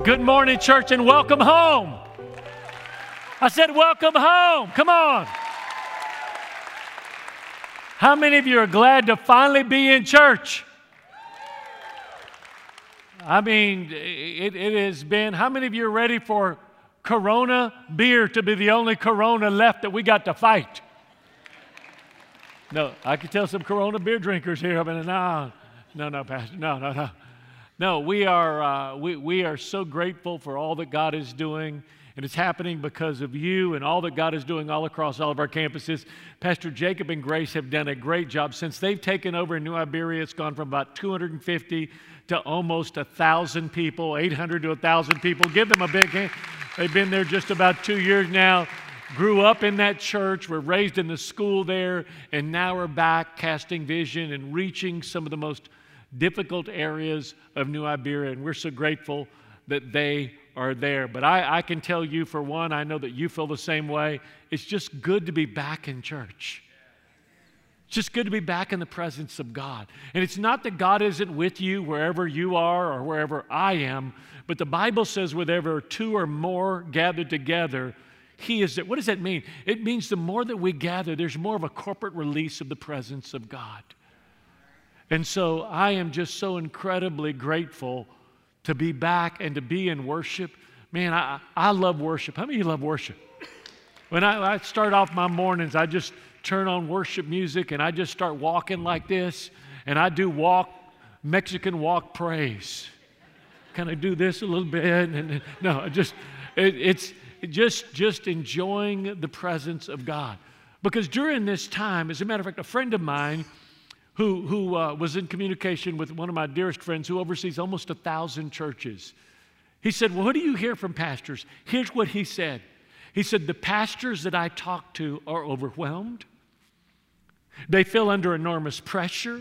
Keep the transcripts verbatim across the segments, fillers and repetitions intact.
Good morning, church, and welcome home. I said welcome home. Come on. How many of you are glad to finally be in church? I mean, it, it has been, how many of you are ready for Corona beer to be the only Corona left that we got to fight? No, I can tell some Corona beer drinkers here. I mean, no, no, no, Pastor, no, no, no. No, we are, uh, we, we are so grateful for all that God is doing, and it's happening because of you and all that God is doing all across all of our campuses. Pastor Jacob and Grace have done a great job. Since they've taken over in New Iberia, it's gone from about two hundred fifty to almost one thousand people, eight hundred to one thousand people. Give them a big hand. They've been there just about two years now. Grew up in that church, were raised in the school there, and now we're back casting vision and reaching some of the most difficult areas of New Iberia, and we're so grateful that they are there. But I, I can tell you, for one, I know that you feel the same way. It's just good to be back in church. It's just good to be back in the presence of God. And it's not that God isn't with you wherever you are or wherever I am, but the Bible says wherever two or more gathered together, He is there. What does that mean? It means the more that we gather, there's more of a corporate release of the presence of God. And so I am just so incredibly grateful to be back and to be in worship. Man, I, I love worship. How many of you love worship? When I, I start off my mornings, I just turn on worship music and I just start walking like this. And I do walk, Mexican walk praise. Kind of do this a little bit. And, and no, just it, it's just, just enjoying the presence of God. Because during this time, as a matter of fact, a friend of mine who, who uh, was in communication with one of my dearest friends who oversees almost a thousand churches. He said, well, what do you hear from pastors? Here's what he said. He said, the pastors that I talk to are overwhelmed. They feel under enormous pressure.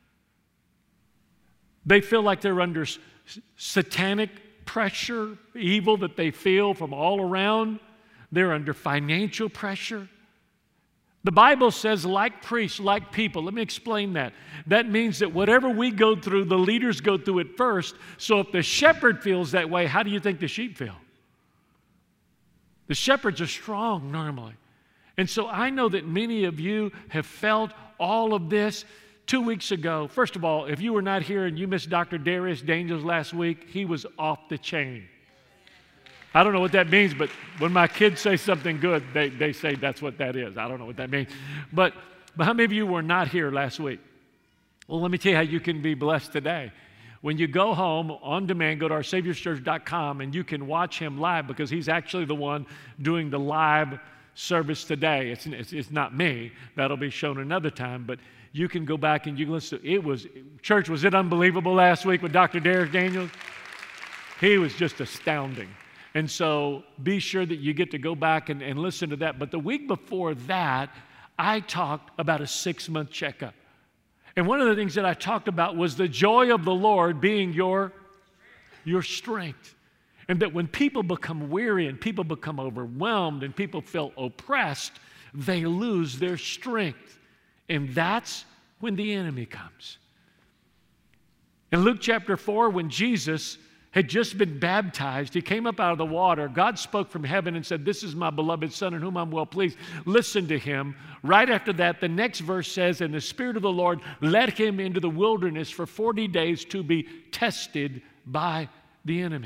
They feel like they're under s- satanic pressure, evil that they feel from all around. They're under financial pressure. The Bible says, like priests, like people. Let me explain that. That means that whatever we go through, the leaders go through it first. So if the shepherd feels that way, how do you think the sheep feel? The shepherds are strong normally. And so I know that many of you have felt all of this. Two weeks ago, first of all, if you were not here and you missed Doctor Darius Daniels last week, he was off the chain. I don't know what that means, but when my kids say something good, they, they say that's what that is. I don't know what that means. But, but how many of you were not here last week? Well, let me tell you how you can be blessed today. When you go home on demand, go to our saviors church dot com and you can watch him live because he's actually the one doing the live service today. It's, it's, it's not me. That'll be shown another time. But you can go back and you can listen. It was, church, was it unbelievable last week with Doctor Derek Daniels? He was just astounding. And so be sure that you get to go back and, and listen to that. But the week before that, I talked about a six-month checkup. And one of the things that I talked about was the joy of the Lord being your, your strength. And that when people become weary and people become overwhelmed and people feel oppressed, they lose their strength. And that's when the enemy comes. In Luke chapter four, when Jesus had just been baptized, he came up out of the water. God spoke from heaven and said, this is my beloved Son in whom I'm well pleased. Listen to him. Right after that, the next verse says, and the Spirit of the Lord led him into the wilderness for forty days to be tested by the enemy.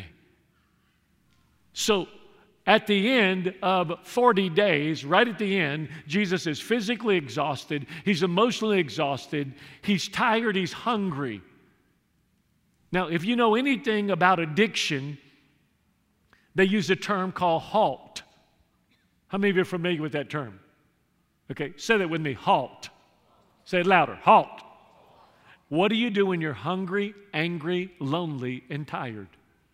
So at the end of forty days, right at the end, Jesus is physically exhausted. He's emotionally exhausted. He's tired. He's hungry. Now, if you know anything about addiction, they use a term called HALT. How many of you are familiar with that term? Okay, say that with me, HALT. Say it louder, HALT. What do you do when you're hungry, angry, lonely, and tired?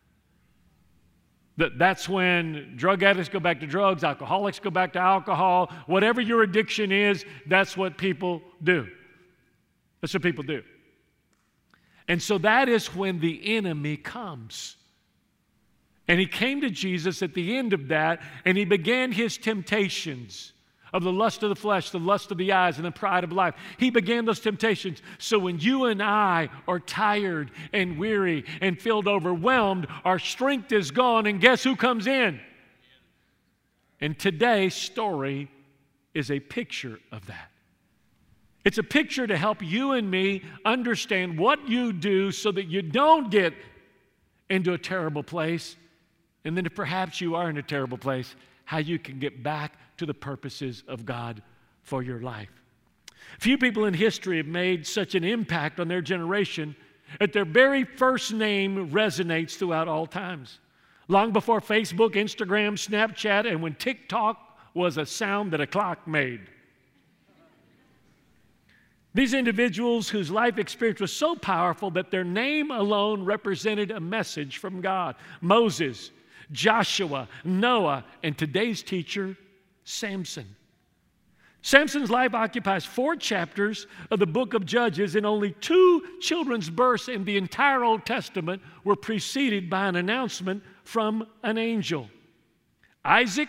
That, that's when drug addicts go back to drugs, alcoholics go back to alcohol. Whatever your addiction is, that's what people do. That's what people do. And so that is when the enemy comes. And he came to Jesus at the end of that, and he began his temptations of the lust of the flesh, the lust of the eyes, and the pride of life. He began those temptations. So when you and I are tired and weary and feel overwhelmed, our strength is gone, and guess who comes in? And today's story is a picture of that. It's a picture to help you and me understand what you do so that you don't get into a terrible place, and then if perhaps you are in a terrible place, how you can get back to the purposes of God for your life. Few people in history have made such an impact on their generation that their very first name resonates throughout all times. Long before Facebook, Instagram, Snapchat, and when TikTok was a sound that a clock made. These individuals whose life experience was so powerful that their name alone represented a message from God. Moses, Joshua, Noah, and today's teacher, Samson. Samson's life occupies four chapters of the book of Judges, and only two children's births in the entire Old Testament were preceded by an announcement from an angel. Isaac,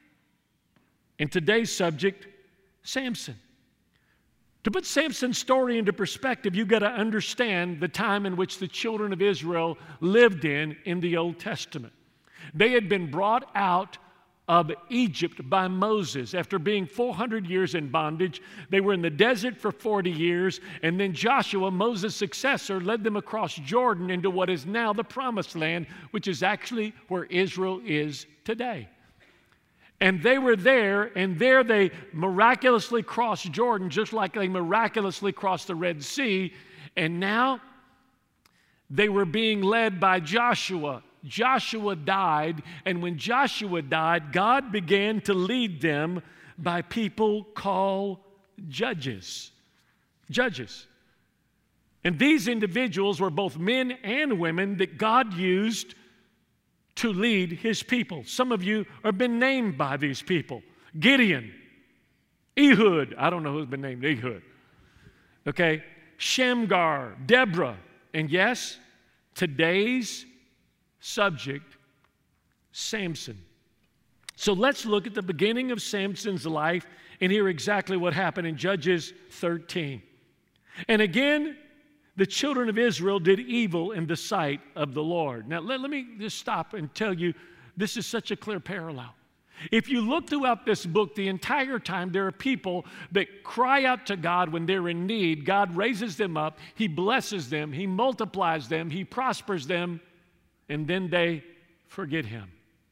and today's subject, Samson. To put Samson's story into perspective, you've got to understand the time in which the children of Israel lived in in the Old Testament. They had been brought out of Egypt by Moses. After being four hundred years in bondage, they were in the desert for forty years, and then Joshua, Moses' successor, led them across Jordan into what is now the Promised Land, which is actually where Israel is today. And they were there, and there they miraculously crossed Jordan, just like they miraculously crossed the Red Sea, and now they were being led by Joshua. Joshua died, and when Joshua died, God began to lead them by people called judges. Judges. And these individuals were both men and women that God used to lead His people. Some of you have been named by these people. Gideon, Ehud, I don't know who's been named Ehud. Okay, Shamgar, Deborah, and yes, today's subject, Samson. So let's look at the beginning of Samson's life and hear exactly what happened in Judges thirteen. And again, the children of Israel did evil in the sight of the Lord. Now, let, let me just stop and tell you, this is such a clear parallel. If you look throughout this book, the entire time there are people that cry out to God when they're in need. God raises them up, He blesses them, He multiplies them, He prospers them, and then they forget Him.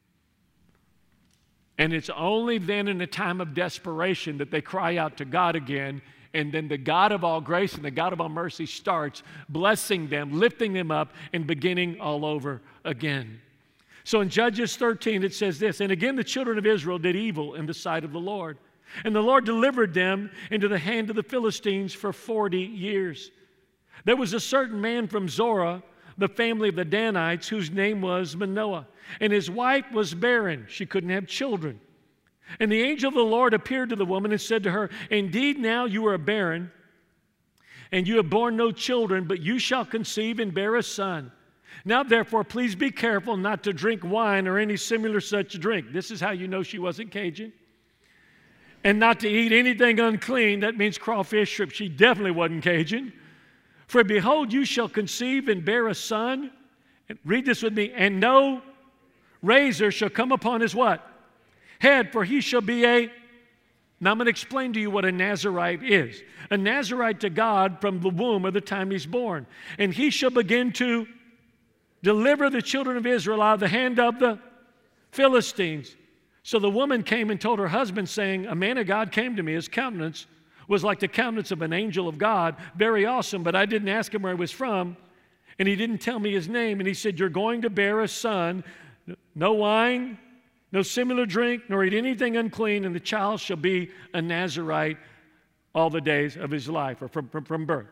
And it's only then in a time of desperation that they cry out to God again, and then the God of all grace and the God of all mercy starts blessing them, lifting them up, and beginning all over again. So in Judges thirteen, it says this, "And again the children of Israel did evil in the sight of the Lord. And the Lord delivered them into the hand of the Philistines for forty years. There was a certain man from Zorah, the family of the Danites, whose name was Manoah. And his wife was barren. She couldn't have children. And the angel of the Lord appeared to the woman and said to her, Indeed, now you are barren, and you have borne no children, but you shall conceive and bear a son. Now, therefore, please be careful not to drink wine or any similar such drink." This is how you know she wasn't Cajun. "And not to eat anything unclean." That means crawfish, shrimp. She definitely wasn't Cajun. "For behold, you shall conceive and bear a son." And read this with me. "And no razor shall come upon his" what? "Head, for he shall be a..." Now I'm going to explain to you what a Nazirite is. A Nazirite to God from the womb or the time he's born. "And he shall begin to deliver the children of Israel out of the hand of the Philistines." So the woman came and told her husband, saying, "A man of God came to me. His countenance was like the countenance of an angel of God, very awesome, but I didn't ask him where he was from, and he didn't tell me his name. And he said, 'You're going to bear a son, no wine, no similar drink, nor eat anything unclean, and the child shall be a Nazirite all the days of his life," or from, from, from birth.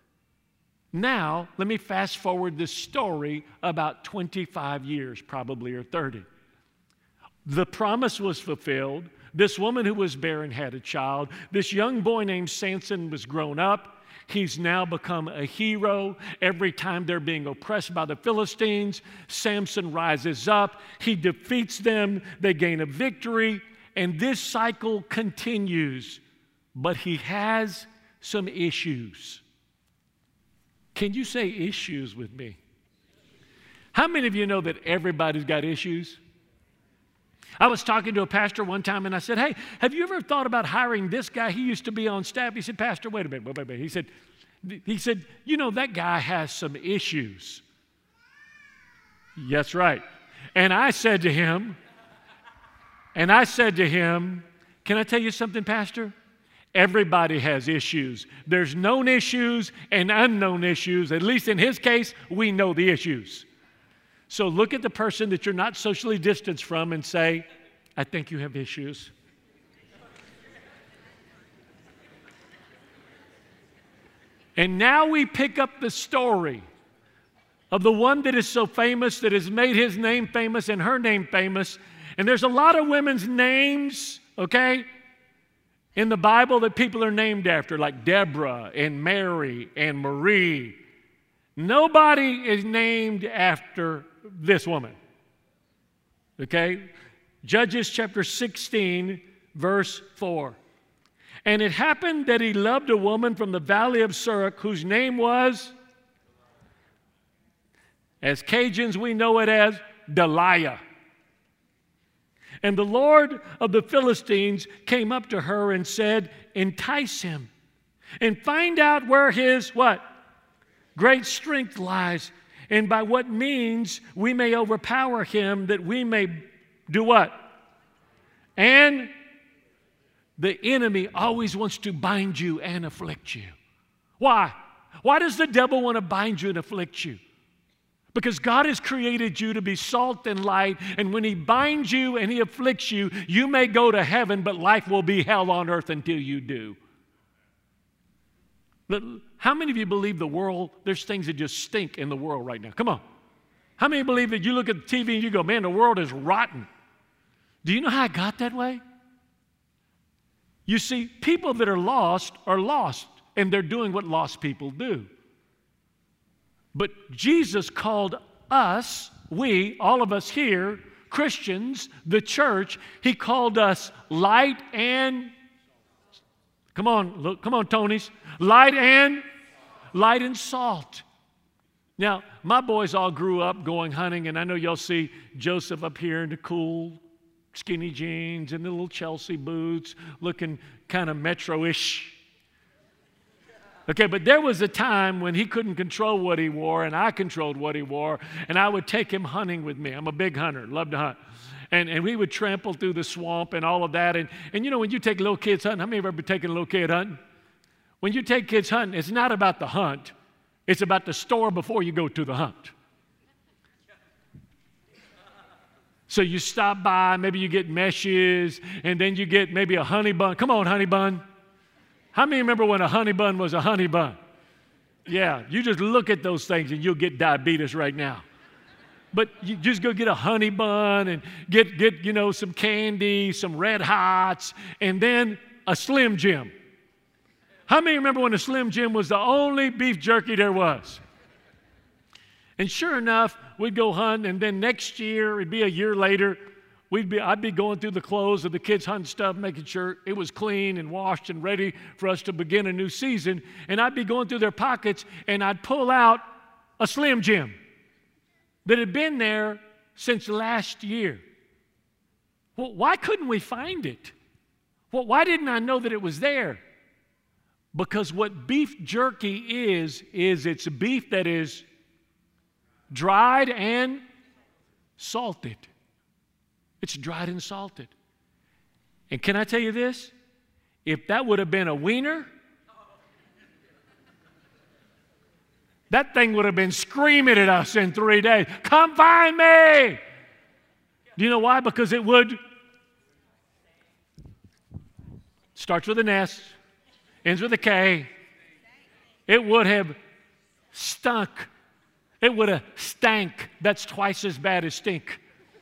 Now, let me fast forward this story about twenty-five years, probably, or thirty. The promise was fulfilled. This woman who was barren had a child. This young boy named Samson was grown up. He's now become a hero. Every time they're being oppressed by the Philistines, Samson rises up. He defeats them. They gain a victory. and this cycle continues, but he has some issues. Can you say issues with me? How many of you know that everybody's got issues? I was talking to a pastor one time and I said, hey, have you ever thought about hiring this guy? He used to be on staff. He said, Pastor, wait a minute, wait a minute. He said, he said, you know, that guy has some issues. Yes, right. And I said to him, and I said to him, can I tell you something, Pastor? Everybody has issues. There's known issues and unknown issues. At least in his case, we know the issues. So look at the person that you're not socially distanced from and say, I think you have issues. And now we pick up the story of the one that is so famous, that has made his name famous and her name famous. And there's a lot of women's names, okay, in the Bible that people are named after, like Deborah and Mary and Marie. Nobody is named after this woman. Okay? Judges chapter sixteen, verse four. And it happened that he loved a woman from the valley of Sorek, whose name was, as Cajuns we know it as, Delilah. And the Lord of the Philistines came up to her and said, entice him and find out where his, what? Great strength lies, and by what means we may overpower him, that we may do what? And the enemy always wants to bind you and afflict you. Why? Why does the devil want to bind you and afflict you? Because God has created you to be salt and light, and when he binds you and he afflicts you, you may go to heaven, but life will be hell on earth until you do. But how many of you believe the world, there's things that just stink in the world right now? Come on. How many believe that you look at the T V and you go, man, the world is rotten? Do you know how it got that way? You see, people that are lost are lost, and they're doing what lost people do. But Jesus called us, we, all of us here, Christians, the church, he called us light and, come on, look, come on, Tonys, light and, light and salt. Now, my boys all grew up going hunting, and I know y'all see Joseph up here in the cool skinny jeans and the little Chelsea boots, looking kind of metro-ish. Okay, but there was a time when he couldn't control what he wore, and I controlled what he wore, and I would take him hunting with me. I'm a big hunter, love to hunt. And, and we would trample through the swamp and all of that. And, and you know, when you take little kids hunting, how many of you have ever taken a little kid hunting? When you take kids hunting, it's not about the hunt. It's about the store before you go to the hunt. So you stop by, maybe you get meshes, and then you get maybe a honey bun. Come on, honey bun. How many remember when a honey bun was a honey bun? Yeah, you just look at those things and you'll get diabetes right now. But you just go get a honey bun and get, get you know, some candy, some Red Hots, and then a Slim Jim. How many remember when a Slim Jim was the only beef jerky there was? And sure enough, we'd go hunt, and then next year, it'd be a year later, we'd be, I'd be going through the clothes of the kids' hunting stuff, making sure it was clean and washed and ready for us to begin a new season. And I'd be going through their pockets, and I'd pull out a Slim Jim that had been there since last year. Well, why couldn't we find it? Well, why didn't I know that it was there? Because what beef jerky is, is it's beef that is dried and salted. It's dried and salted. And can I tell you this? If that would have been a wiener, that thing would have been screaming at us in three days. Come find me! Do you know why? Because it would. Starts with an S, ends with a K. It would have stunk. It would have stank. That's twice as bad as stink.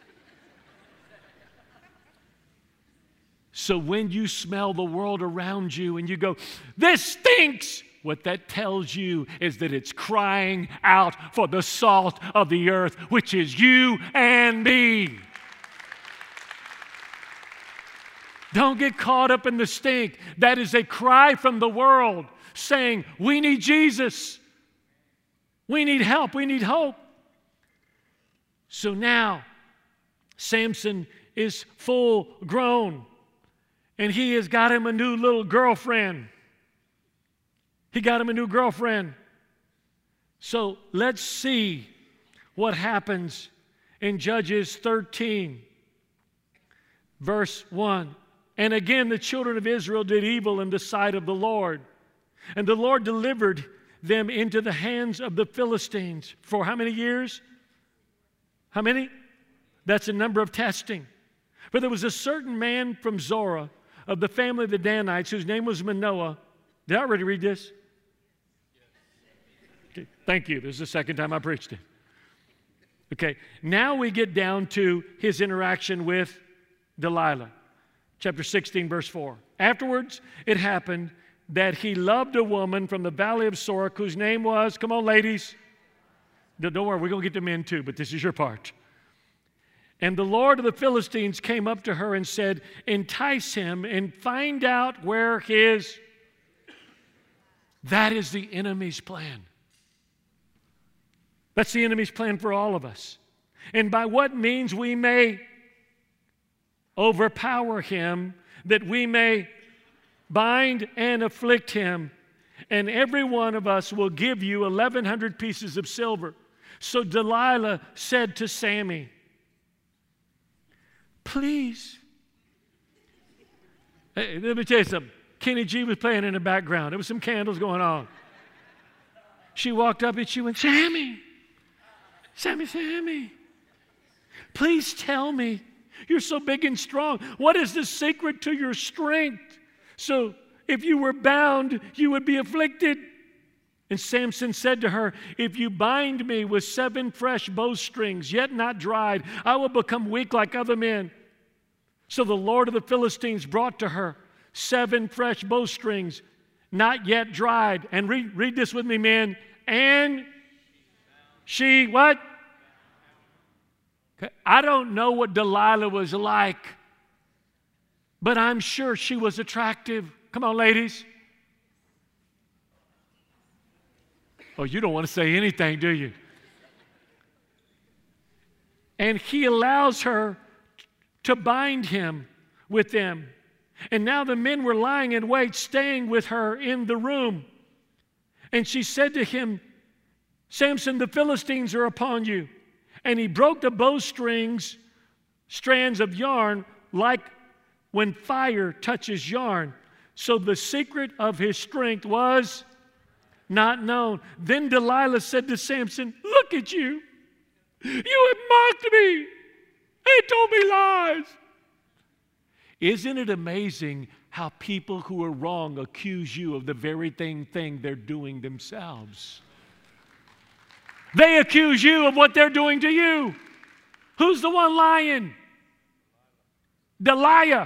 So when you smell the world around you and you go, this stinks, what that tells you is that it's crying out for the salt of the earth, which is you and me. Don't get caught up in the stink. That is a cry from the world saying, we need Jesus. We need help. We need hope. So now, Samson is full grown, and he has got him a new little girlfriend. He got him a new girlfriend. So let's see what happens in Judges thirteen, verse one. And again, the children of Israel did evil in the sight of the Lord. And the Lord delivered them into the hands of the Philistines for how many years? How many? That's a number of testing. But there was a certain man from Zorah of the family of the Danites whose name was Manoah. Did I already read this? Okay, thank you. This is the second time I preached it. Okay, now we get down to his interaction with Delilah. Chapter sixteen, verse four. Afterwards, it happened that he loved a woman from the valley of Sorek whose name was, come on, ladies. Don't worry, we're going to get to men too, but this is your part. And the Lord of the Philistines came up to her and said, entice him and find out where his... That is the enemy's plan. That's the enemy's plan for all of us. And by what means we may overpower him, that we may bind and afflict him. And every one of us will give you eleven hundred pieces of silver. So Delilah said to Sammy, please. Hey, let me tell you something. Kenny G was playing in the background. There was some candles going on. She walked up and she went, Sammy, Sammy, Sammy, please tell me. You're so big and strong. What is the secret to your strength? So if you were bound, you would be afflicted. And Samson said to her, if you bind me with seven fresh bowstrings, yet not dried, I will become weak like other men. So the Lord of the Philistines brought to her seven fresh bowstrings, not yet dried. And read, read this with me, men. And she, what? Okay. I don't know what Delilah was like, but I'm sure she was attractive. Come on, ladies. Oh, you don't want to say anything, do you? And he allows her to bind him with them. And now the men were lying in wait, staying with her in the room. And she said to him, Samson, the Philistines are upon you. And he broke the bowstrings, strands of yarn, like when fire touches yarn. So the secret of his strength was not known. Then Delilah said to Samson, look at you. You have mocked me and told me lies. Isn't it amazing how people who are wrong accuse you of the very thing, thing they're doing themselves? They accuse you of what they're doing to you. Who's the one lying? Delilah.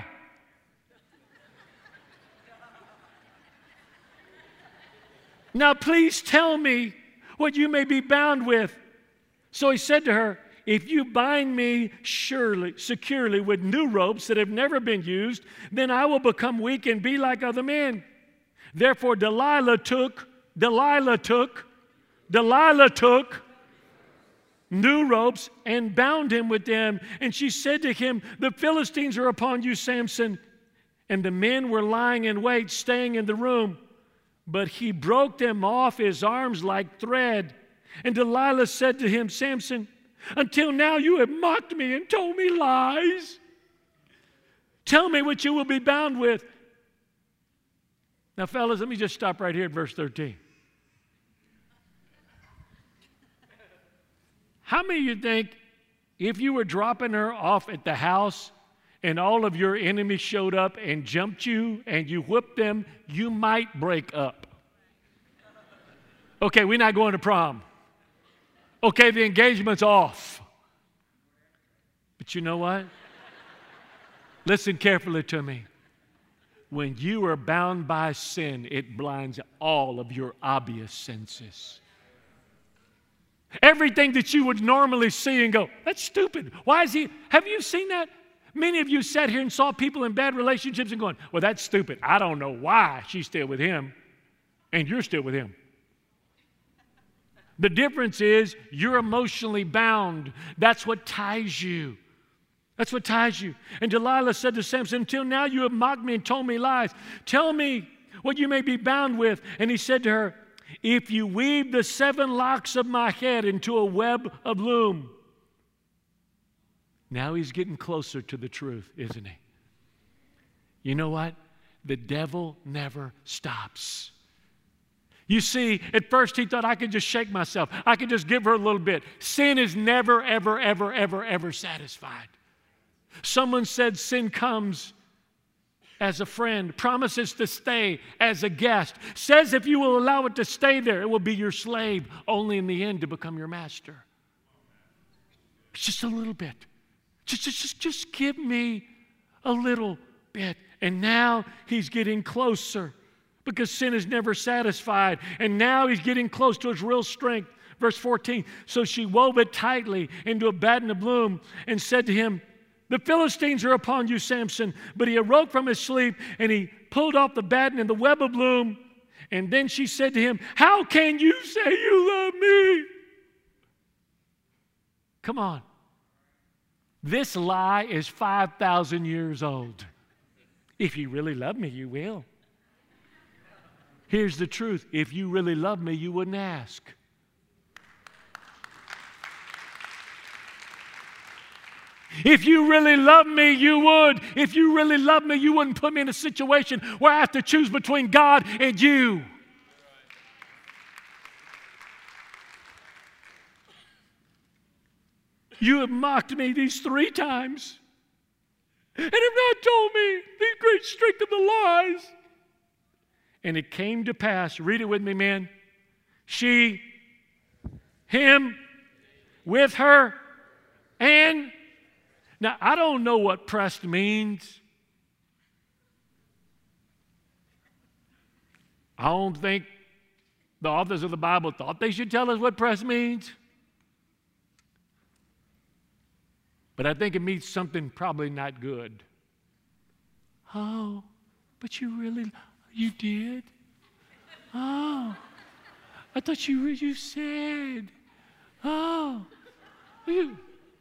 Now please tell me what you may be bound with. So he said to her, if you bind me surely, securely with new ropes that have never been used, then I will become weak and be like other men. Therefore Delilah took, Delilah took, Delilah took new ropes and bound him with them. And she said to him, the Philistines are upon you, Samson. And the men were lying in wait, staying in the room. But he broke them off his arms like thread. And Delilah said to him, Samson, until now you have mocked me and told me lies. Tell me what you will be bound with. Now, fellas, let me just stop right here at verse thirteen. How many of you think if you were dropping her off at the house and all of your enemies showed up and jumped you and you whipped them, you might break up? Okay, we're not going to prom. Okay, the engagement's off. But you know what? Listen carefully to me. When you are bound by sin, it blinds all of your obvious senses. Everything that you would normally see and go, that's stupid. Why is he? Have you seen that? Many of you sat here and saw people in bad relationships and going, well, that's stupid. I don't know why she's still with him, and you're still with him. The difference is you're emotionally bound. That's what ties you. That's what ties you. And Delilah said to Samson, until now you have mocked me and told me lies. Tell me what you may be bound with. And he said to her, if you weave the seven locks of my head into a web of loom. Now he's getting closer to the truth, isn't he? You know what? The devil never stops. You see, at first he thought I could just shake myself. I could just give her a little bit. Sin is never, ever, ever, ever, ever satisfied. Someone said sin comes as a friend, promises to stay as a guest, says if you will allow it to stay there, it will be your slave, only in the end to become your master. It's just a little bit. Just, just, just, just give me a little bit. And now he's getting closer because sin is never satisfied. And now he's getting close to his real strength. Verse fourteen, so she wove it tightly into a batten of loom and said to him, the Philistines are upon you, Samson. But he awoke from his sleep and he pulled off the batten and the web of loom. And then she said to him, how can you say you love me? Come on. This lie is five thousand years old. If you really love me, you will. Here's the truth. If you really love me, you wouldn't ask. If you really love me, you would. If you really love me, you wouldn't put me in a situation where I have to choose between God and you. You have mocked me these three times and have not told me the great strength of the lies. And it came to pass, read it with me, man. She, him, with her, and now I don't know what pressed means. I don't think the authors of the Bible thought they should tell us what press means. But I think it means something probably not good. Oh, but you really, you did? Oh, I thought you, you said. Oh, you.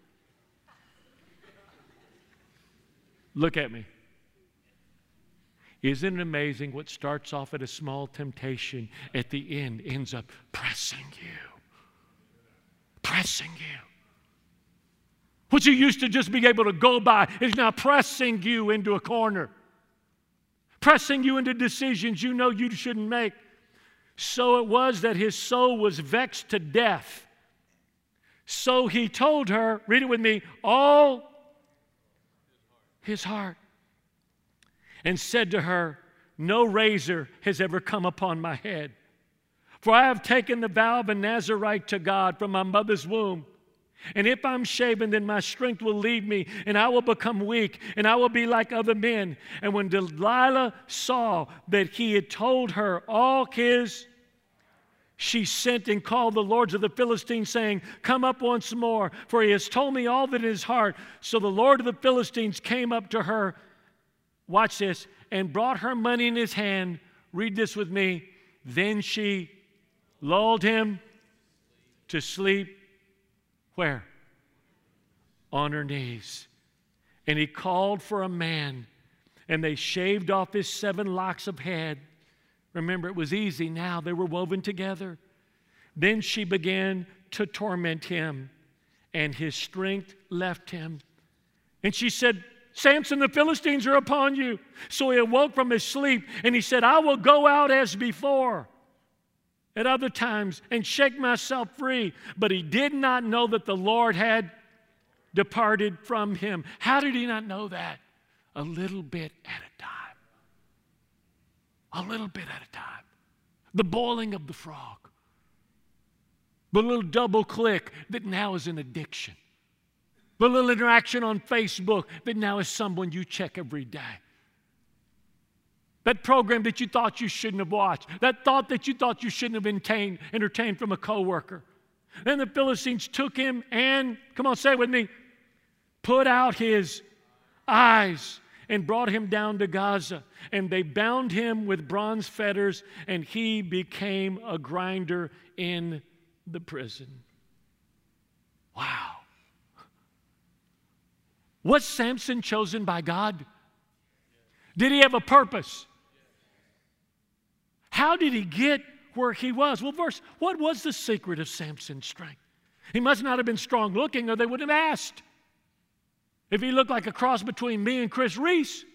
Look at me. Isn't it amazing what starts off at a small temptation at the end ends up pressing you? Pressing you. What you used to just be able to go by is now pressing you into a corner. Pressing you into decisions you know you shouldn't make. So it was that his soul was vexed to death. So he told her, read it with me, all his heart, and said to her, no razor has ever come upon my head. For I have taken the vow of a Nazirite to God from my mother's womb. And if I'm shaven, then my strength will leave me, and I will become weak, and I will be like other men. And when Delilah saw that he had told her all his, she sent and called the lords of the Philistines, saying, come up once more, for he has told me all that in his heart. So the lord of the Philistines came up to her, watch this, and brought her money in his hand. Read this with me. Then she lulled him to sleep. Where? On her knees. And he called for a man, and they shaved off his seven locks of head. Remember, it was easy now. They were woven together. Then she began to torment him, and his strength left him. And she said, Samson, the Philistines are upon you. So he awoke from his sleep, and he said, I will go out as before at other times and shake myself free. But he did not know that the Lord had departed from him. How did he not know that? A little bit at a time. A little bit at a time. The boiling of the frog. The little double click that now is an addiction. The little interaction on Facebook that now is someone you check every day. That program that you thought you shouldn't have watched. That thought that you thought you shouldn't have entertained, entertained from a coworker. Then the Philistines took him and, come on, say it with me, put out his eyes, and brought him down to Gaza. And they bound him with bronze fetters, and he became a grinder in the prison. Wow. Was Samson chosen by God? Did he have a purpose? How did he get where he was? Well, verse, what was the secret of Samson's strength? He must not have been strong looking, or they wouldn't have asked. If he looked like a cross between me and Chris Reese,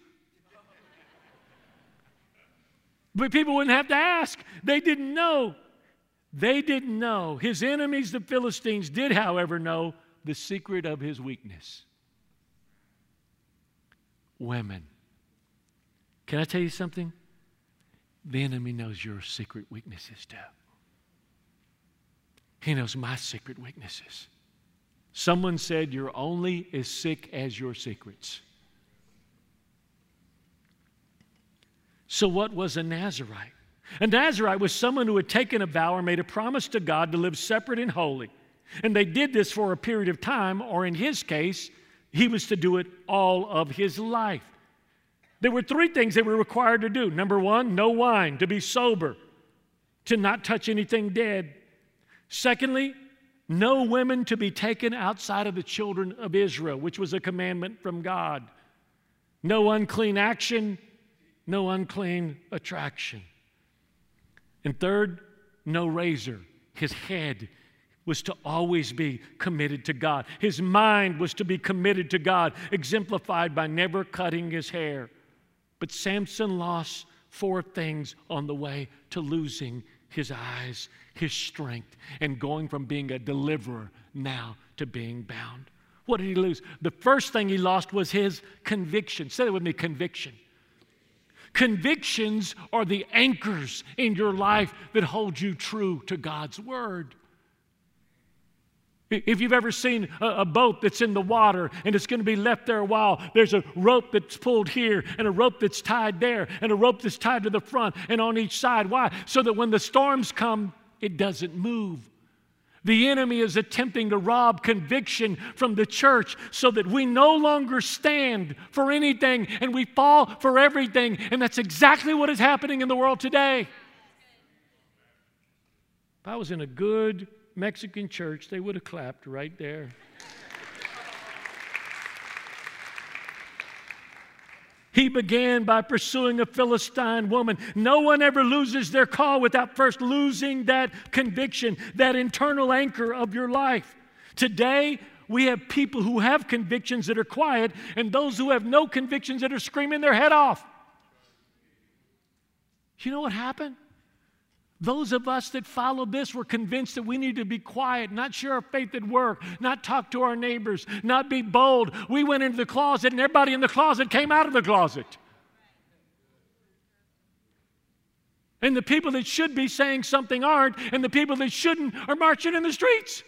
but people wouldn't have to ask. They didn't know. They didn't know. His enemies, the Philistines, did, however, know the secret of his weakness. Women. Can I tell you something? The enemy knows your secret weaknesses too. He knows my secret weaknesses. Someone said you're only as sick as your secrets. So what was a Nazirite? A Nazirite was someone who had taken a vow or made a promise to God to live separate and holy. And they did this for a period of time, or in his case, he was to do it all of his life. There were three things they were required to do. Number one, no wine, to be sober, to not touch anything dead. Secondly, no women to be taken outside of the children of Israel, which was a commandment from God. No unclean action, no unclean attraction. And third, no razor. His head was to always be committed to God. His mind was to be committed to God, exemplified by never cutting his hair. But Samson lost four things on the way to losing his eyes, his strength, and going from being a deliverer now to being bound. What did he lose? The first thing he lost was his conviction. Say that with me, conviction. Convictions are the anchors in your life that hold you true to God's word. If you've ever seen a, a boat that's in the water and it's going to be left there a while, there's a rope that's pulled here and a rope that's tied there and a rope that's tied to the front and on each side. Why? So that when the storms come, it doesn't move. The enemy is attempting to rob conviction from the church so that we no longer stand for anything and we fall for everything. And that's exactly what is happening in the world today. If I was in a good Mexican church, they would have clapped right there. He began by pursuing a Philistine woman. No one ever loses their call without first losing that conviction, that internal anchor of your life. Today, we have people who have convictions that are quiet and those who have no convictions that are screaming their head off. You know what happened? Those of us that followed this were convinced that we need to be quiet, not share our faith at work, not talk to our neighbors, not be bold. We went into the closet and everybody in the closet came out of the closet. And the people that should be saying something aren't, and the people that shouldn't are marching in the streets.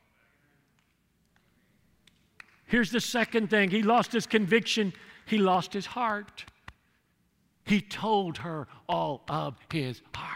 Here's the second thing. He lost his conviction. He lost his heart. He told her all of his heart.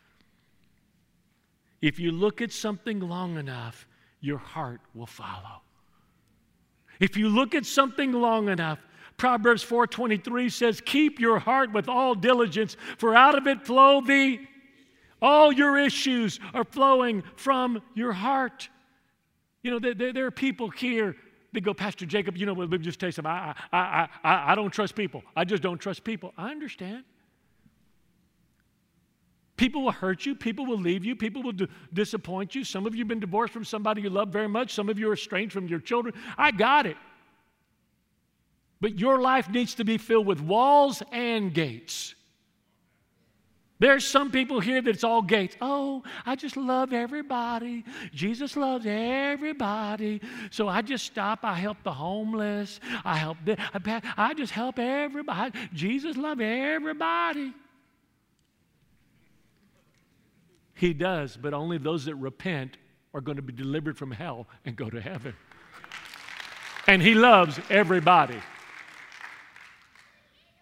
If you look at something long enough, your heart will follow. If you look at something long enough, Proverbs four twenty-three says, keep your heart with all diligence, for out of it flow the, all your issues are flowing from your heart. You know, there, there are people here that go, Pastor Jacob, you know, let me just tell you something. I, I, I, I don't trust people. I just don't trust people. I understand. People will hurt you. People will leave you. People will d- disappoint you. Some of you have been divorced from somebody you love very much. Some of you are estranged from your children. I got it. But your life needs to be filled with walls and gates. There's some people here that it's all gates. Oh, I just love everybody. Jesus loves everybody. So I just stop. I help the homeless. I help them. I, I just help everybody. Jesus loves everybody. He does, but only those that repent are going to be delivered from hell and go to heaven. And he loves everybody.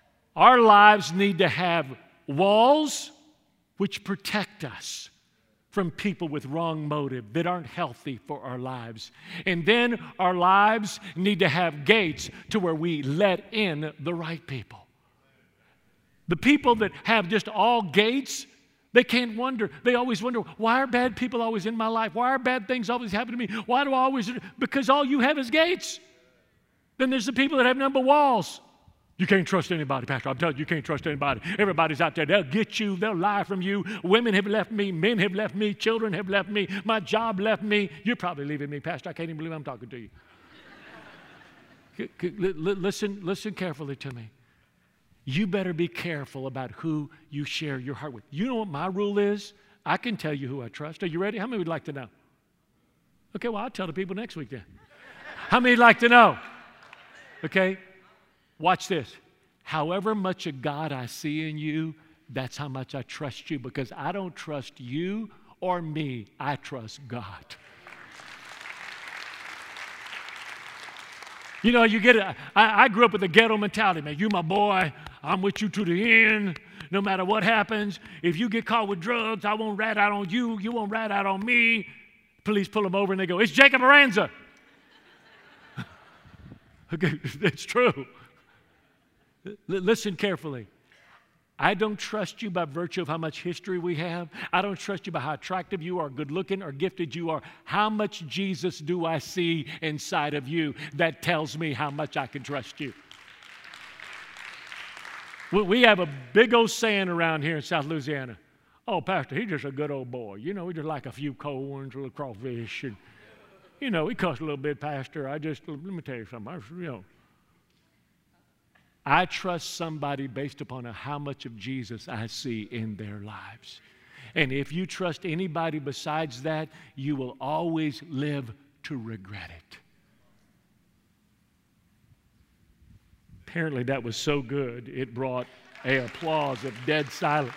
Our lives need to have walls which protect us from people with wrong motive that aren't healthy for our lives. And then our lives need to have gates to where we let in the right people. The people that have just all gates, they can't wonder. They always wonder, why are bad people always in my life? Why are bad things always happening to me? Why do I always? Because all you have is gates. Then there's the people that have number walls. You can't trust anybody, Pastor. I'm telling you, you can't trust anybody. Everybody's out there. They'll get you. They'll lie from you. Women have left me. Men have left me. Children have left me. My job left me. You're probably leaving me, Pastor. I can't even believe I'm talking to you. Listen, listen carefully to me. You better be careful about who you share your heart with. You know what my rule is? I can tell you who I trust. Are you ready? How many would like to know? Okay, well, I'll tell the people next week then. How many would like to know? Okay? Watch this. However much of God I see in you, that's how much I trust you, because I don't trust you or me. I trust God. You know, you get it. I, I grew up with a ghetto mentality, man. You my boy. I'm with you to the end. No matter what happens. If you get caught with drugs, I won't rat out on you. You won't rat out on me. Police pull them over and they go, it's Jacob Aranza. Okay, it's true. L- listen carefully. I don't trust you by virtue of how much history we have. I don't trust you by how attractive you are, good looking or gifted you are. How much Jesus do I see inside of you that tells me how much I can trust you? We have a big old saying around here in South Louisiana. Oh, Pastor, he's just a good old boy. You know, he just like a few cold ones, a little crawfish. And, you know, he cussed a little bit, Pastor. I just, let me tell you something. I, you know, I trust somebody based upon how much of Jesus I see in their lives. And if you trust anybody besides that, you will always live to regret it. Apparently that was so good, it brought an applause of dead silence.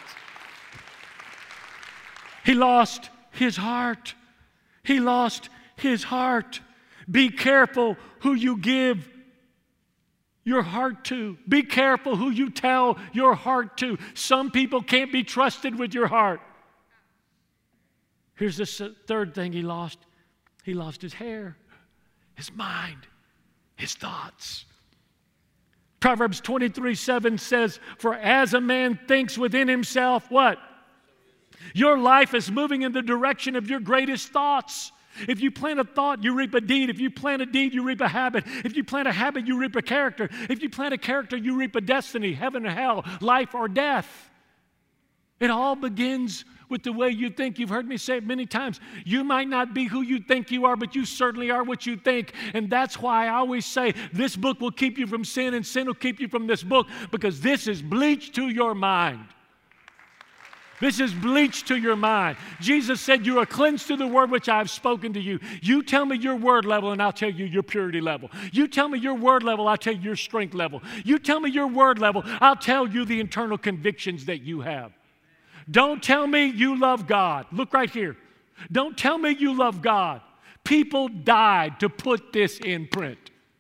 He lost his heart. He lost his heart. Be careful who you give your heart to. Be careful who you tell your heart to. Some people can't be trusted with your heart. Here's the third thing he lost. He lost his hair, his mind, his thoughts. Proverbs twenty-three seven says, for as a man thinks within himself, what? Your life is moving in the direction of your greatest thoughts. If you plant a thought, you reap a deed. If you plant a deed, you reap a habit. If you plant a habit, you reap a character. If you plant a character, you reap a destiny, heaven or hell, life or death. It all begins with the way you think. You've heard me say it many times. You might not be who you think you are, but you certainly are what you think. And that's why I always say this book will keep you from sin and sin will keep you from this book, because this is bleached to your mind. This is bleached to your mind. Jesus said, you are cleansed through the word which I have spoken to you. You tell me your word level, and I'll tell you your purity level. You tell me your word level, I'll tell you your strength level. You tell me your word level, I'll tell you the internal convictions that you have. Don't tell me you love God. Look right here. Don't tell me you love God. People died to put this in print.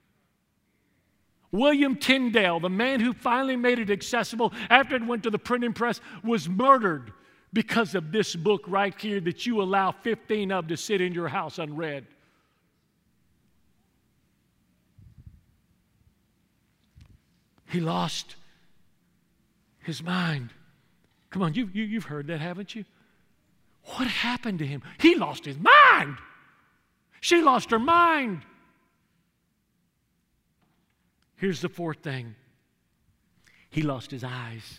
William Tyndale, the man who finally made it accessible after it went to the printing press, was murdered because of this book right here that you allow fifteen of to sit in your house unread. He lost his mind. Come on, you, you, you've heard that, haven't you? What happened to him? He lost his mind. She lost her mind. Here's the fourth thing. He lost his eyes.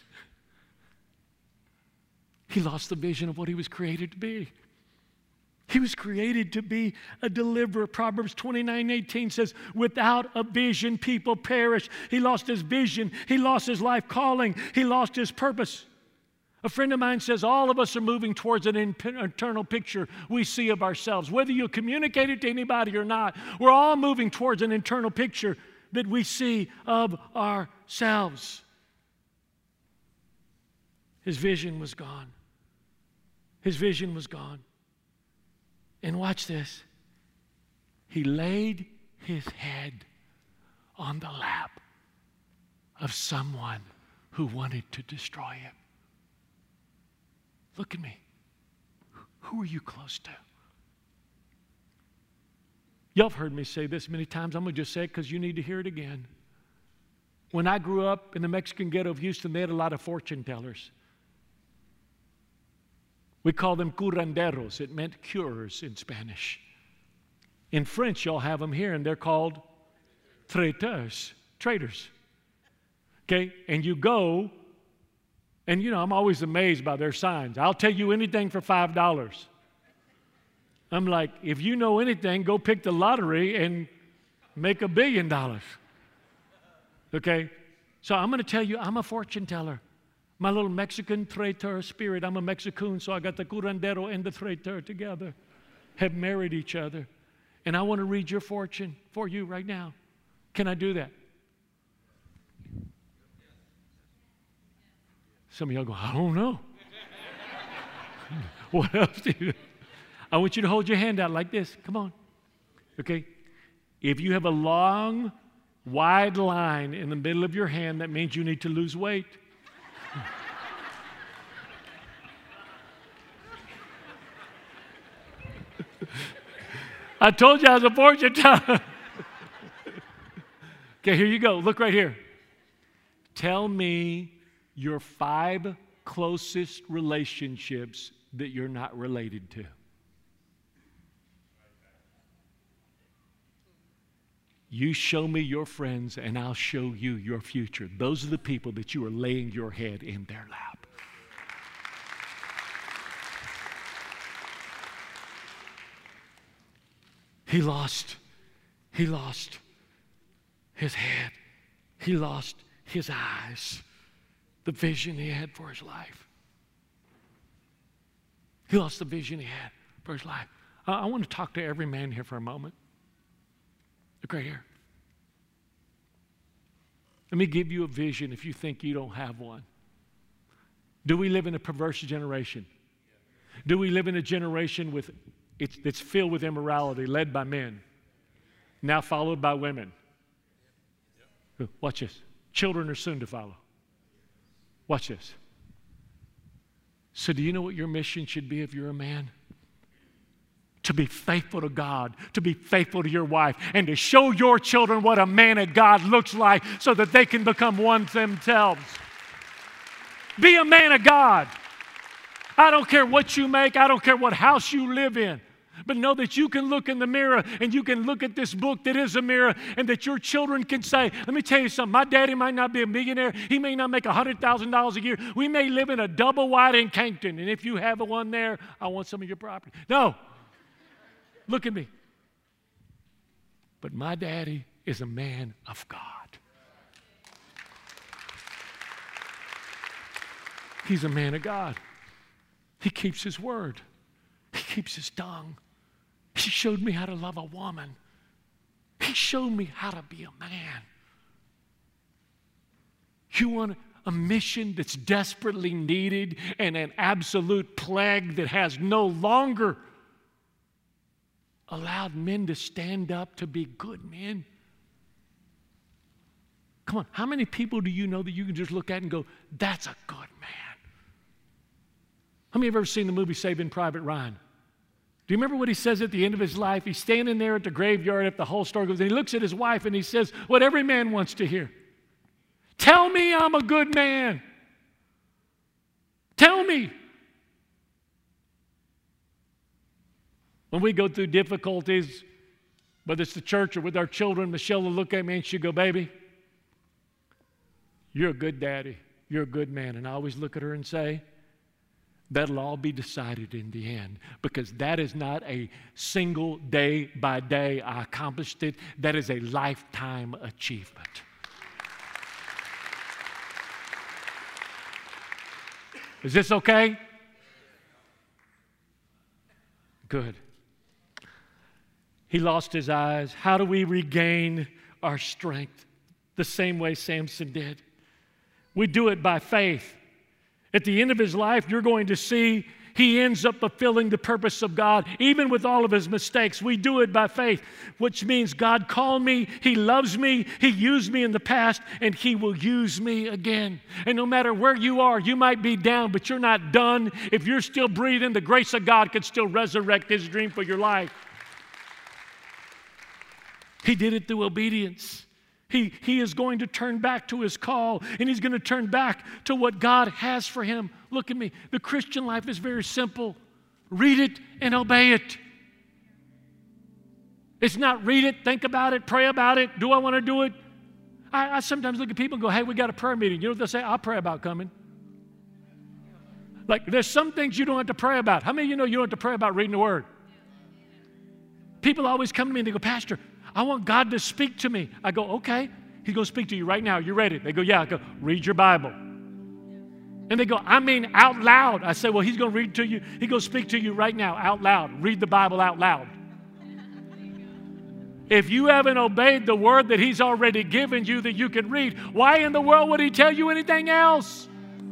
He lost the vision of what he was created to be. He was created to be a deliverer. Proverbs twenty-nine eighteen says, without a vision, people perish. He lost his vision. He lost his life calling. He lost his purpose. A friend of mine says all of us are moving towards an internal picture we see of ourselves. Whether you communicate it to anybody or not, we're all moving towards an internal picture that we see of ourselves. His vision was gone. His vision was gone. And watch this. He laid his head on the lap of someone who wanted to destroy him. Look at me. Who Who are you close to? Y'all have heard me say this many times. I'm going to just say it because you need to hear it again. When I grew up in the Mexican ghetto of Houston, they had a lot of fortune tellers. We call them curanderos. It meant curers in Spanish. In French, y'all have them here, and they're called traiteurs, traders. Okay? And you go, and you know, I'm always amazed by their signs. I'll tell you anything for five dollars. I'm like, if you know anything, go pick the lottery and make a billion dollars. Okay? So I'm going to tell you, I'm a fortune teller. My little Mexican traitor spirit, I'm a Mexican, so I got the curandero and the traitor together, have married each other. And I want to read your fortune for you right now. Can I do that? Some of y'all go, I don't know. What else do you do? I want you to hold your hand out like this. Come on. Okay? If you have a long, wide line in the middle of your hand, that means you need to lose weight. I told you I was a fortune teller. Okay, here you go. Look right here. Tell me your five closest relationships that you're not related to. You show me your friends, and I'll show you your future. Those are the people that you are laying your head in their lap. He lost, he lost his head. He lost his eyes, the vision he had for his life. He lost the vision he had for his life. Uh, I want to talk to every man here for a moment. Look right here. Let me give you a vision if you think you don't have one. Do we live in a perverse generation? Do we live in a generation with it's, that's filled with immorality, led by men, now followed by women? Watch this. Children are soon to follow. Watch this. So do you know what your mission should be if you're a man? To be faithful to God, to be faithful to your wife, and to show your children what a man of God looks like so that they can become one themselves. Be a man of God. I don't care what you make. I don't care what house you live in. But know that you can look in the mirror and you can look at this book that is a mirror, and that your children can say, let me tell you something, my daddy might not be a millionaire. He may not make one hundred thousand dollars a year. We may live in a double wide in Cankton, and if you have a one there, I want some of your property. No. Look at me. But my daddy is a man of God. He's a man of God. He keeps his word. He keeps his tongue. He showed me how to love a woman. He showed me how to be a man. You want a mission that's desperately needed and an absolute plague that has no longer allowed men to stand up to be good men? Come on, how many people do you know that you can just look at and go, that's a good man? How many of you have ever seen the movie Saving Private Ryan? Do you remember what he says at the end of his life? He's standing there at the graveyard if the whole story goes, and he looks at his wife and he says what every man wants to hear. Tell me I'm a good man. Tell me. When we go through difficulties, whether it's the church or with our children, Michelle will look at me and she'll go, baby, you're a good daddy. You're a good man. And I always look at her and say, that'll all be decided in the end, because that is not a single day by day I accomplished it. That is a lifetime achievement. Is this okay? Good. He lost his eyes. How do we regain our strength? The same way Samson did. We do it by faith. At the end of his life, you're going to see he ends up fulfilling the purpose of God, even with all of his mistakes. We do it by faith, which means God called me, he loves me, he used me in the past, and he will use me again. And no matter where you are, you might be down, but you're not done. If you're still breathing, the grace of God can still resurrect his dream for your life. He did it through obedience. He, he is going to turn back to his call, and he's going to turn back to what God has for him. Look at me. The Christian life is very simple. Read it and obey it. It's not read it, think about it, pray about it. Do I want to do it? I, I sometimes look at people and go, hey, we got a prayer meeting. You know what they'll say? I'll pray about coming. Like, there's some things you don't have to pray about. How many of you know you don't have to pray about reading the Word? People always come to me and they go, Pastor, I want God to speak to me. I go, okay. He's going to speak to you right now. You ready? They go, yeah. I go, read your Bible. And they go, I mean out loud. I say, well, he's going to read to you. He's going to speak to you right now out loud. Read the Bible out loud. If you haven't obeyed the word that he's already given you that you can read, why in the world would he tell you anything else?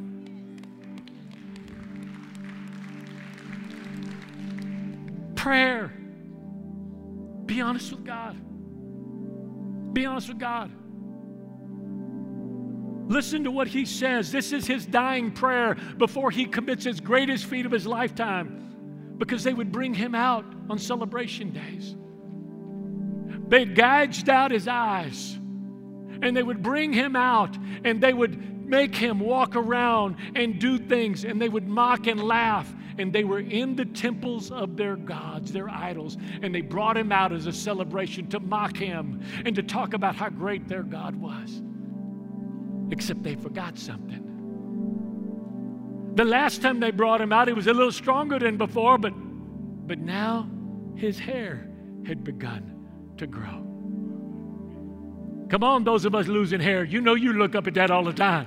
Prayer. Be honest with God. Be honest with God. Listen to what he says. This is his dying prayer before he commits his greatest feat of his lifetime, because they would bring him out on celebration days. They gouged out his eyes, and they would bring him out, and they would make him walk around and do things, and they would mock and laugh. And they were in the temples of their gods, their idols, and they brought him out as a celebration to mock him and to talk about how great their God was. Except they forgot something. The last time they brought him out, he was a little stronger than before, but, but now his hair had begun to grow. Come on, those of us losing hair, you know you look up at that all the time.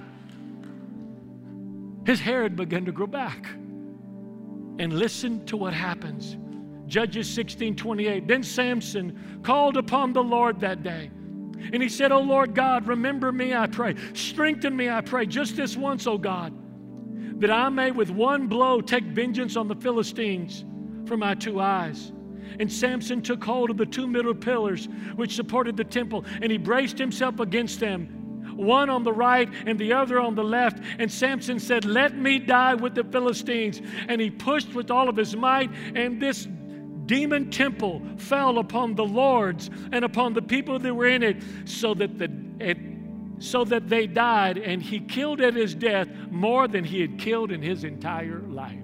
His hair had begun to grow back. And listen to what happens. Judges sixteen twenty-eight. Then Samson called upon the Lord that day. And he said, "O Lord God, remember me, I pray. Strengthen me, I pray, just this once, O God, that I may with one blow take vengeance on the Philistines for my two eyes." And Samson took hold of the two middle pillars which supported the temple, and he braced himself against them, one on the right and the other on the left. And Samson said, "Let me die with the Philistines." And he pushed with all of his might, and this demon temple fell upon the lords and upon the people that were in it, so that the it, so that they died. And he killed at his death more than he had killed in his entire life.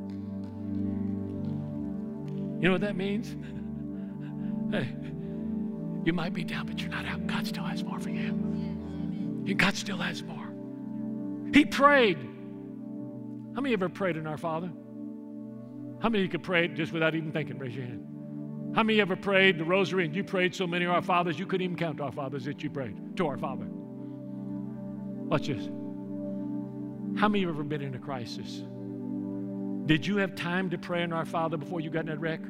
You know what that means? Hey, you might be down, but you're not out. God still has more for you. God still has more. He prayed. How many ever prayed in Our Father? How many of you could pray just without even thinking? Raise your hand. How many ever prayed the rosary and you prayed so many Our Fathers you couldn't even count Our Fathers that you prayed to Our Father? Watch this. How many of you ever been in a crisis? Did you have time to pray in Our Father before you got in that wreck?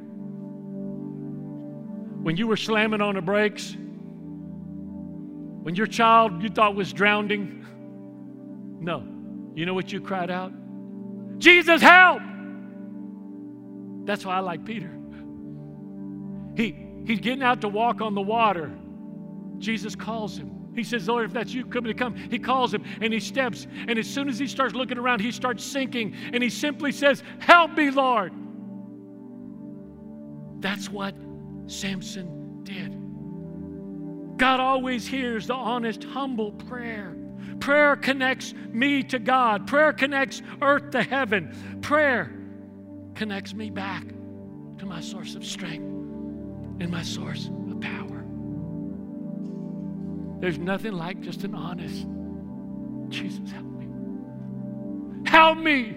When you were slamming on the brakes? When your child you thought was drowning? No. You know what you cried out? Jesus, help! That's why I like Peter. He, he's getting out to walk on the water. Jesus calls him. He says, "Lord, if that's you, come to come." He calls him, and he steps. And as soon as he starts looking around, he starts sinking. And he simply says, "Help me, Lord." That's what Samson did. God always hears the honest, humble prayer. Prayer connects me to God. Prayer connects earth to heaven. Prayer connects me back to my source of strength and my source of power. There's nothing like just an honest, "Jesus, help me. Help me."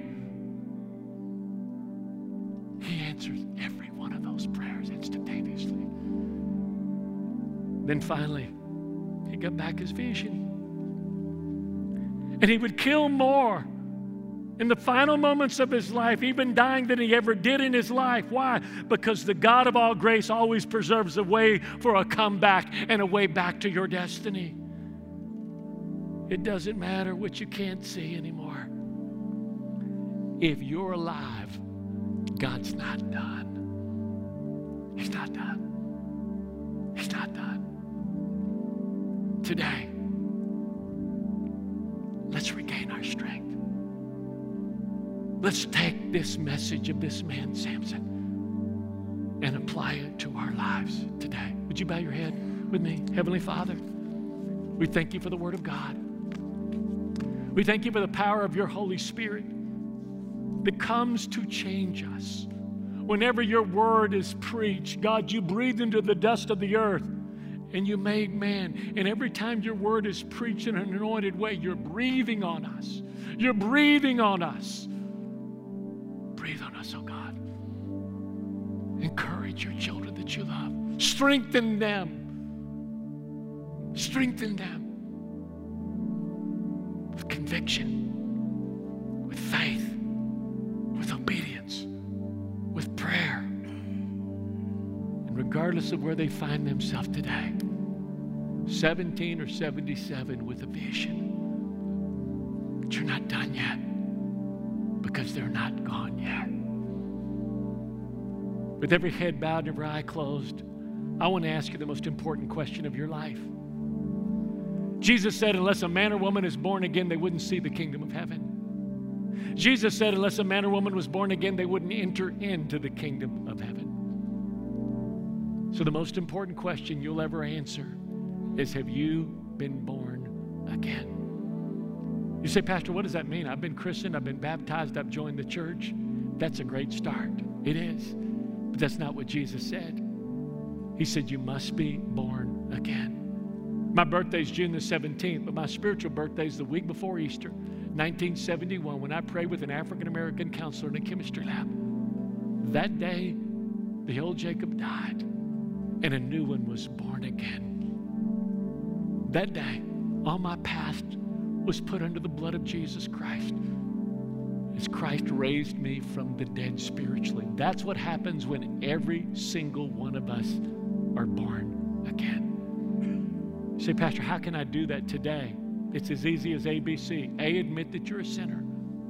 He answers every one of those prayers instantaneously. Then finally, he got back his vision. And he would kill more in the final moments of his life, even dying, than he ever did in his life. Why? Because the God of all grace always preserves a way for a comeback and a way back to your destiny. It doesn't matter what you can't see anymore. If you're alive, God's not done. He's not done. He's not done. Today, let's regain our strength. Let's take this message of this man, Samson, and apply it to our lives today. Would you bow your head with me? Heavenly Father, we thank you for the Word of God. We thank you for the power of your Holy Spirit that comes to change us. Whenever your Word is preached, God, you breathed into the dust of the earth and you made man. And every time your Word is preached in an anointed way, you're breathing on us. You're breathing on us. Breathe on us, oh God. Encourage your children that you love. Strengthen them. Strengthen them with conviction, with faith, with obedience, with prayer. And regardless of where they find themselves today, seventeen or seventy-seven with a vision, but you're not done yet because they're not gone yet. With every head bowed and every eye closed, I want to ask you the most important question of your life. Jesus said, unless a man or woman is born again, they wouldn't see the kingdom of heaven. Jesus said, unless a man or woman was born again, they wouldn't enter into the kingdom of heaven. So the most important question you'll ever answer is, have you been born again? You say, Pastor, what does that mean? I've been christened, I've been baptized, I've joined the church. That's a great start. It is. But that's not what Jesus said. He said, you must be born again. My birthday's June the seventeenth, but my spiritual birthday's the week before Easter, nineteen seventy-one, when I prayed with an African-American counselor in a chemistry lab. That day, the old Jacob died, and a new one was born again. That day, all my past was put under the blood of Jesus Christ, as Christ raised me from the dead spiritually. That's what happens when every single one of us are born again. You say, Pastor, how can I do that today? It's as easy as A B C. A, admit that you're a sinner.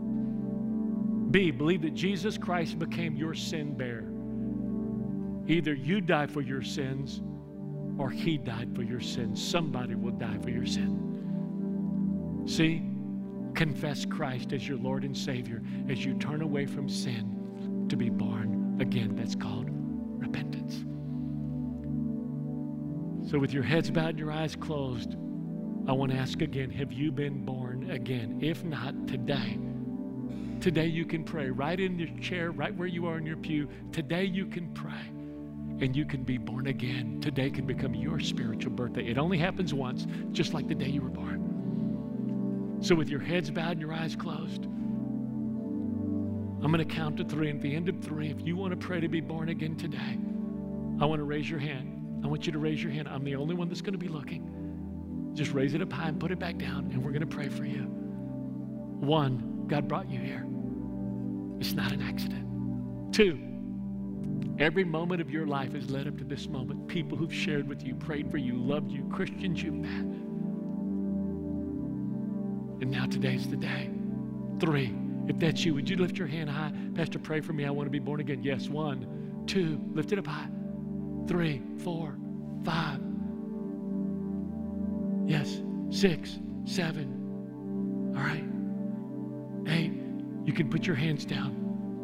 B, believe that Jesus Christ became your sin bearer. Either you die for your sins or he died for your sins. Somebody will die for your sin. See, confess Christ as your Lord and Savior as you turn away from sin to be born again. That's called repentance. So with your heads bowed and your eyes closed, I want to ask again, have you been born again? If not, today, today you can pray right in your chair, right where you are in your pew. Today you can pray and you can be born again. Today can become your spiritual birthday. It only happens once, just like the day you were born. So with your heads bowed and your eyes closed, I'm going to count to three. And at the end of three, if you want to pray to be born again today, I want to raise your hand. I want you to raise your hand. I'm the only one that's going to be looking. Just raise it up high and put it back down, and we're going to pray for you. One, God brought you here. It's not an accident. Two, every moment of your life has led up to this moment. People who've shared with you, prayed for you, loved you, Christians you've met. And now today's the day. Three, if that's you, would you lift your hand high? Pastor, pray for me. I want to be born again. Yes, one, two, lift it up high. Three, four, five. Yes, six, seven. All right. Eight. You can put your hands down.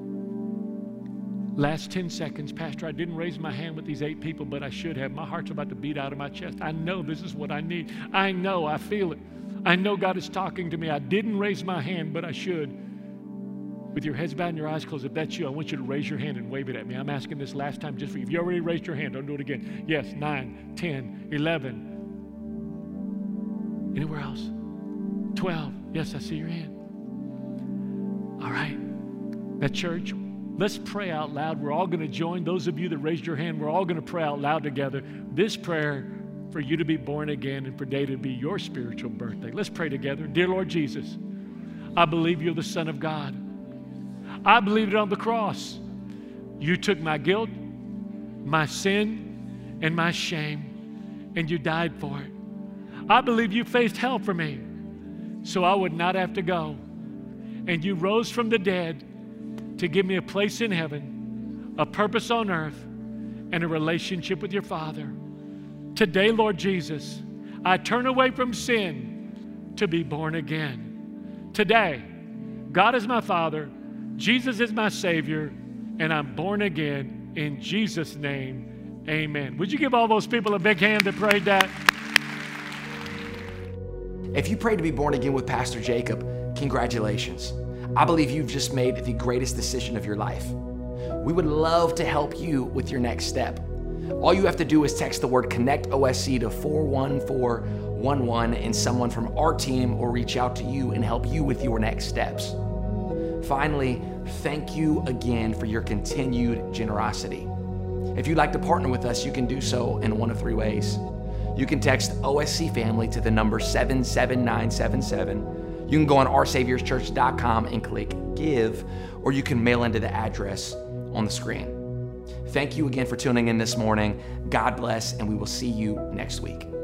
Last ten seconds, Pastor, I didn't raise my hand with these eight people, but I should have. My heart's about to beat out of my chest. I know this is what I need. I know, I feel it. I know God is talking to me. I didn't raise my hand, but I should. With your heads bowed and your eyes closed, if that's you, I want you to raise your hand and wave it at me. I'm asking this last time just for you. If you already raised your hand, don't do it again. Yes, nine, ten, eleven. Anywhere else? twelve. Yes, I see your hand. All right. Now, church, let's pray out loud. We're all going to join. Those of you that raised your hand, we're all going to pray out loud together. This prayer for you to be born again and for today to be your spiritual birthday. Let's pray together. Dear Lord Jesus, I believe you're the Son of God. I believed it on the cross. You took my guilt, my sin, and my shame, and you died for it. I believe you faced hell for me so I would not have to go. And you rose from the dead to give me a place in heaven a purpose on earth, and a relationship with your Father. Today, Lord Jesus, I turn away from sin to be born again. Today, God is my Father, Jesus is my Savior, and I'm born again in Jesus' name. Amen. Would you give all those people a big hand that prayed that? If you prayed to be born again with Pastor Jacob, congratulations. I believe you've just made the greatest decision of your life. We would love to help you with your next step. All you have to do is text the word Connect O S C to four one four one one, and someone from our team will reach out to you and help you with your next steps. Finally, thank you again for your continued generosity. If you'd like to partner with us, you can do so in one of three ways. You can text O S C Family to the number seven seven nine seven seven. You can go on our saviors church dot com and click Give, or you can mail into the address on the screen. Thank you again for tuning in this morning. God bless, and we will see you next week.